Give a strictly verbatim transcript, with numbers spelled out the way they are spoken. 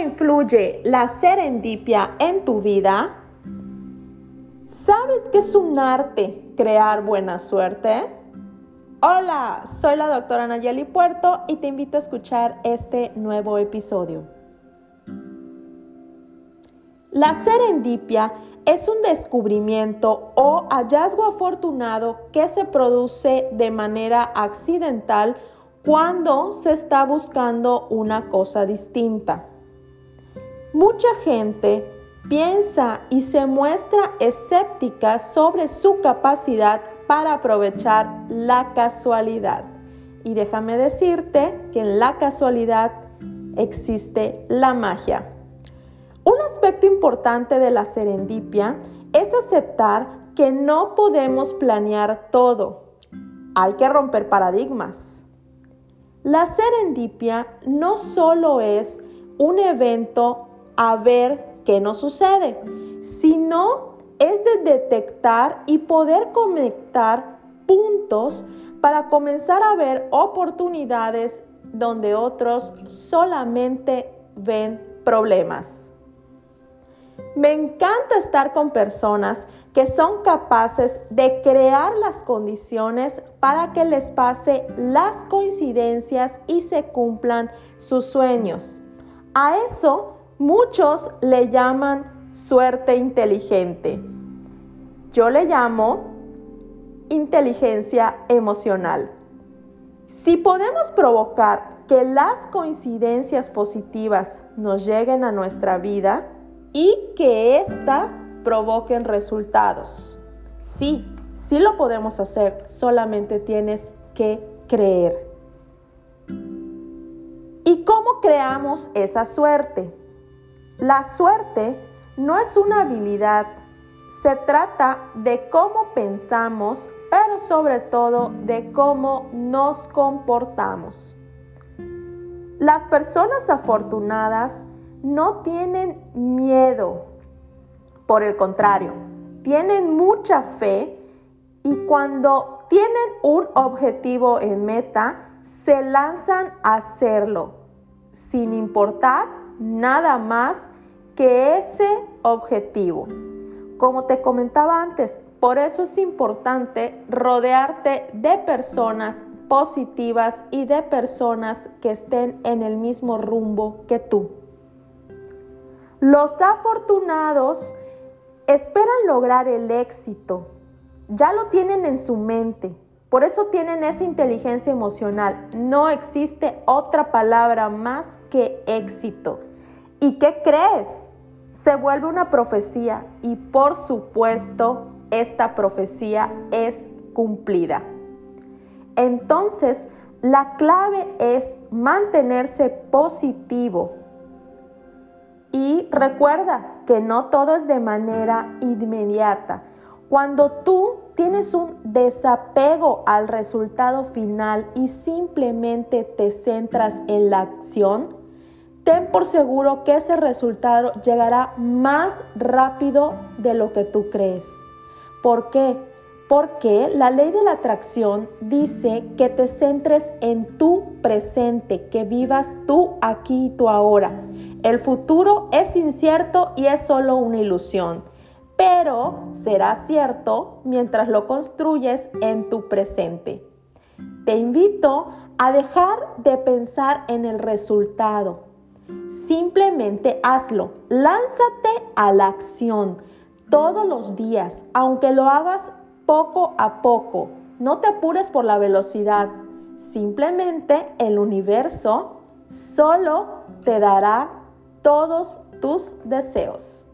influye la serendipia en tu vida? ¿Sabes que es un arte crear buena suerte? Hola, soy la doctora Nayeli Puerto y te invito a escuchar este nuevo episodio. La serendipia es un descubrimiento o hallazgo afortunado que se produce de manera accidental cuando se está buscando una cosa distinta. Mucha gente piensa y se muestra escéptica sobre su capacidad para aprovechar la casualidad. Y déjame decirte que en la casualidad existe la magia. Un aspecto importante de la serendipia es aceptar que no podemos planear todo. Hay que romper paradigmas. La serendipia no solo es un evento a ver qué nos sucede, sino es de detectar y poder conectar puntos para comenzar a ver oportunidades donde otros solamente ven problemas. Me encanta estar con personas que son capaces de crear las condiciones para que les pase las coincidencias y se cumplan sus sueños. A eso muchos le llaman suerte inteligente. Yo le llamo inteligencia emocional. Si podemos provocar que las coincidencias positivas nos lleguen a nuestra vida y que éstas provoquen resultados. Sí, sí lo podemos hacer, solamente tienes que creer. ¿Y cómo creamos esa suerte? La suerte no es una habilidad, se trata de cómo pensamos, pero sobre todo de cómo nos comportamos. Las personas afortunadas no tienen miedo, por el contrario, tienen mucha fe y cuando tienen un objetivo en meta, se lanzan a hacerlo, sin importar nada más que ese objetivo. Como te comentaba antes, por eso es importante rodearte de personas positivas y de personas que estén en el mismo rumbo que tú. Los afortunados esperan lograr el éxito, ya lo tienen en su mente, por eso tienen esa inteligencia emocional. No existe otra palabra más que éxito. ¿Y qué crees? Se vuelve una profecía y por supuesto esta profecía es cumplida. Entonces, la clave es mantenerse positivo. Y recuerda que no todo es de manera inmediata. Cuando tú tienes un desapego al resultado final y simplemente te centras en la acción, ten por seguro que ese resultado llegará más rápido de lo que tú crees. ¿Por qué? Porque la ley de la atracción dice que te centres en tu presente, que vivas tú aquí y tú ahora. El futuro es incierto y es solo una ilusión, pero será cierto mientras lo construyes en tu presente. Te invito a dejar de pensar en el resultado. Simplemente hazlo, lánzate a la acción todos los días, aunque lo hagas poco a poco. No te apures por la velocidad, simplemente el universo solo te dará todos tus deseos.